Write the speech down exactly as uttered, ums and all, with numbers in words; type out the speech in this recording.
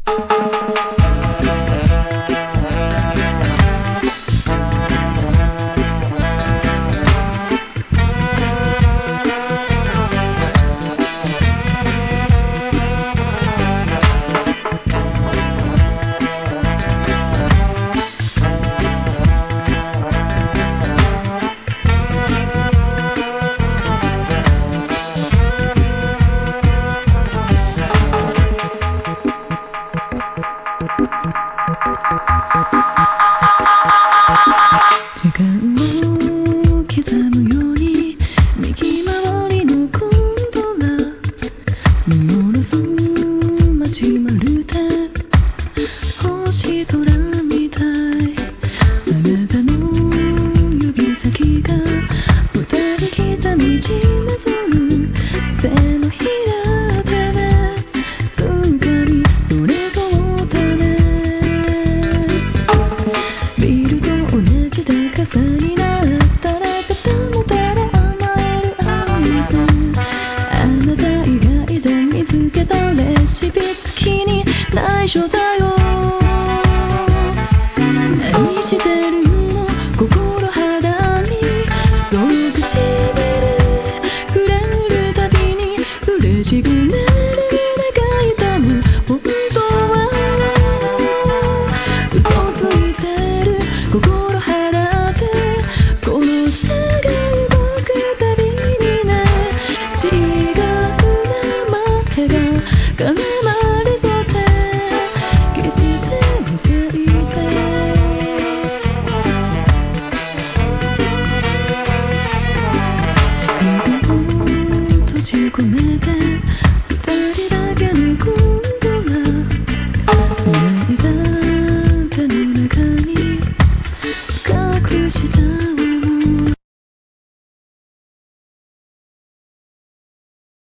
時間を刻むように右回りのコントが見下ろす街まるで星空みたい。あなたの指先が二人刻みじめずる手のひらで掴み寄れそうだね。ビールと同じ高さになったらとてもただ甘える合図。あなた以外で見つけたレシピ好きに内緒だよ。